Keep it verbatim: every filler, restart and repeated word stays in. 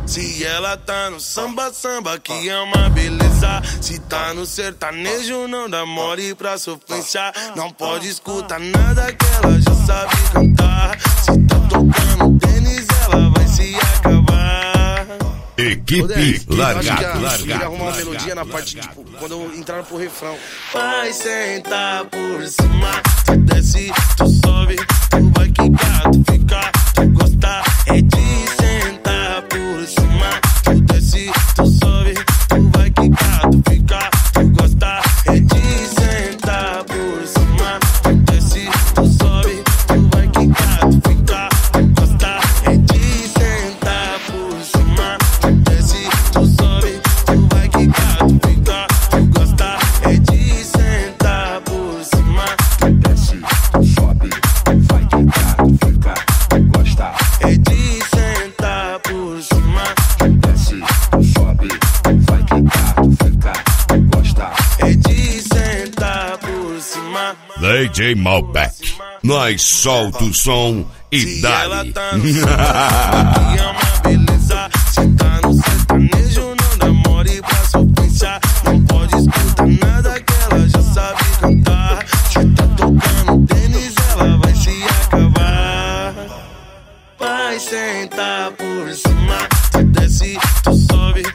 Se ela tá no samba, samba que é uma beleza. Se tá no sertanejo, não dá mole pra sofrência. Não pode escutar nada que ela já sabe cantar. Se tá tocando tênis, ela vai se acabar. Equipe Largado. Ele arruma uma melodia na parte, tipo, quando eu entrar pro refrão. Vai sentar por cima, tu desce, tu sobe, tu vai quicar, tu fica, tu gosta, é de sentar por cima, tu desce, tu sobe, tu vai quicar, tu fica, tu gosta, é de sentar por cima, tu desce, tu sobe, tu vai quicar, tu fica, tu gosta, é de sentar por cima, tu desce, tu sobe, tu vai quicar, tu fica, tu gosta, é de sentar por cima, tu desce, tu sobe, tu vai quicar, tu fica, tu gosta, é de sentar por cima, tu desce, tu sobe, tu vai quicar, tu fica, tu gosta, é de sentar por cima. D J Malbec, nós solta o som e Se dá. ela tá no samba, que é uma beleza. Se tá no sertanejo, não dá mole pra sofrência. Não pode escutar nada que ela já sabe cantar. Se tá tocando tênis, ela vai se acabar. Vai sentar por cima, tu desce, tu sobe,